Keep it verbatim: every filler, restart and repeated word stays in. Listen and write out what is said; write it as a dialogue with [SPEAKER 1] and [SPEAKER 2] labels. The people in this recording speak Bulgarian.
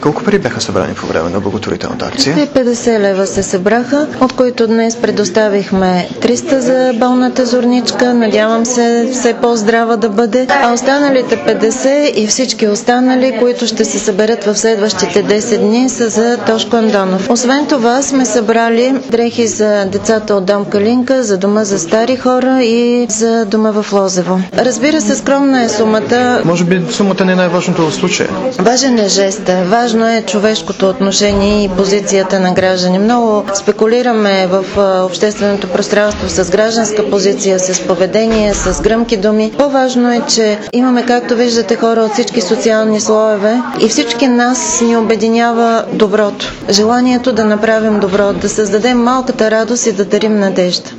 [SPEAKER 1] Колко пари бяха събрани по време на благотворителната акция?
[SPEAKER 2] триста и петдесет лева се събраха, от които днес предоставихме триста за болната Зорничка. Надявам се все по-здрава да бъде. А останалите петдесет и всички останали, които ще се съберат в следващите десет дни, са за Тошко Андонов. Освен това сме събрали дрехи за децата от дом Калинка, за дома за стари хора и за дома в Лозево. Разбира се, скромна е сумата.
[SPEAKER 1] Може би сумата не е най-важното в случая.
[SPEAKER 2] Важен е жеста, важно е човешкото отношение и позицията на граждани. Много спекулираме в общественото пространство с гражданска позиция, с поведение, с гръмки думи. По-важно е, че имаме, както виждате, хора от всички социални слоеве и всички нас ни обединява доброто. Желанието да направим добро, да създадем малката радост и да дарим надежда.